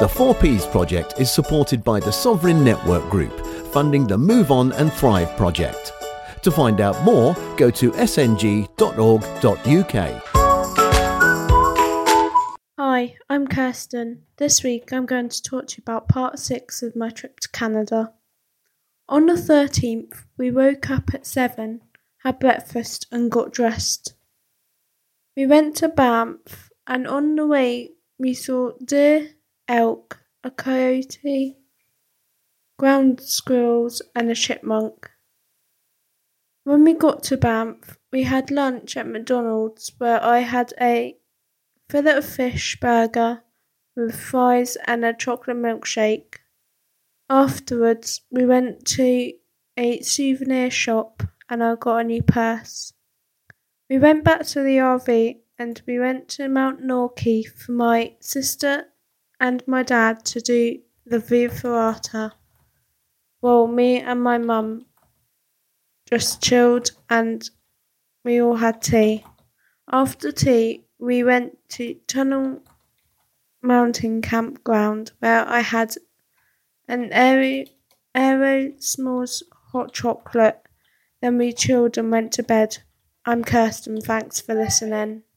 The 4Ps project is supported by the Sovereign Network Group, funding the Move On and Thrive project. To find out more, go to sng.org.uk. Hi, I'm Kirsten. This week I'm going to talk to you about part 6 of my trip to Canada. On the 13th, we woke up at 7, had breakfast and got dressed. We went to Banff, and on the way we saw deer, elk, a coyote, ground squirrels and a chipmunk. When we got to Banff, we had lunch at McDonald's, where I had a fillet-of-fish burger with fries and a chocolate milkshake. Afterwards, we went to a souvenir shop and I got a new purse. We went back to the RV and we went to Mount Norquay for my sister and my dad to do the Via Ferrata. Well, me and my mum just chilled and we all had tea. After tea, we went to Tunnel Mountain Campground, where I had an Aero S'mores hot chocolate. Then we chilled and went to bed. I'm Kirsten, thanks for listening.